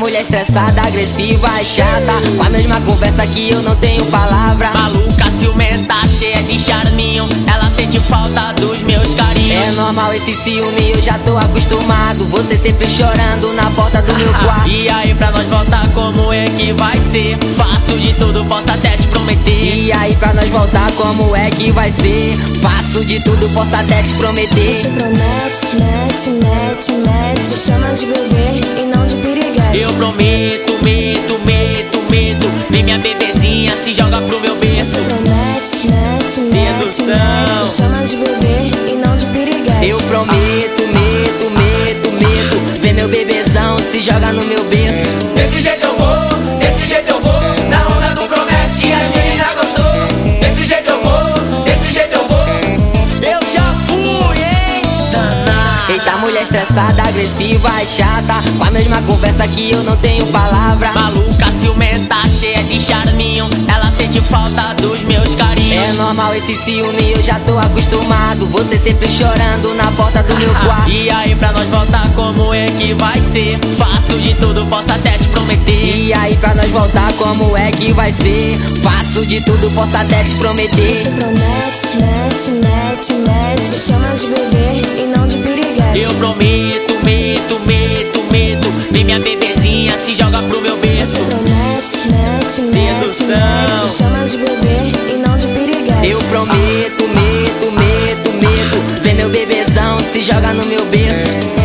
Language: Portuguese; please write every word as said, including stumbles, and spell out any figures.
mulher estressada, agressiva e chata, com a mesma conversa que eu não tenho palavra. Maluca, ciumenta, cheia de charminho, ela sente falta dos meus carinhos. É normal esse ciúme, eu já tô acostumado, você sempre chorando na porta do meu quarto. E aí pra nós voltar, como é que vai ser? Faço de tudo, posso até te prometer. E aí pra nós voltar, como é que vai ser? Faço de tudo, posso até te prometer. Você promete, mete, mete, mete, me chama de bebê e não de piriguete. Eu prometo, meto, meto, meto, vem minha bebezinha, se joga pro meu berço. Você promete, mete, mete, Sedução. mete, me chama de bebê e não de piriguete. Eu prometo, meto, meto, meto, vem meu bebezão, se joga no meu berço. Desse jeito eu vou, desse jeito eu vou, na onda do promete que a menina gostou. Desse jeito eu vou, desse jeito eu vou. Eu já fui, hein, daná. Eita, mulher estressada, agressiva e chata, com a mesma conversa que eu não tenho palavra. Maluca, ciumenta, cheia de charminho, ela sente falta dos meus carinhos. É normal esse ciúme, eu já tô acostumado, você sempre chorando na porta do meu quarto. E aí pra nós voltar, como é que vai ser? Faço de tudo, posso até te prometer. E aí pra nós voltar, como é que vai ser? Faço de tudo, posso até te prometer. Você promete, mete, mete, mete, me chama de bebê e não de piriguete. Eu prometo, meto, meto, meto, vem minha bebezinha, se joga pro meu berço. Você promete, mete, mete, Sedução. mete, me chama de bebê e não de piriguete. Eu prometo, meto, meto, meto, vem meu bebezão, se joga no meu berço.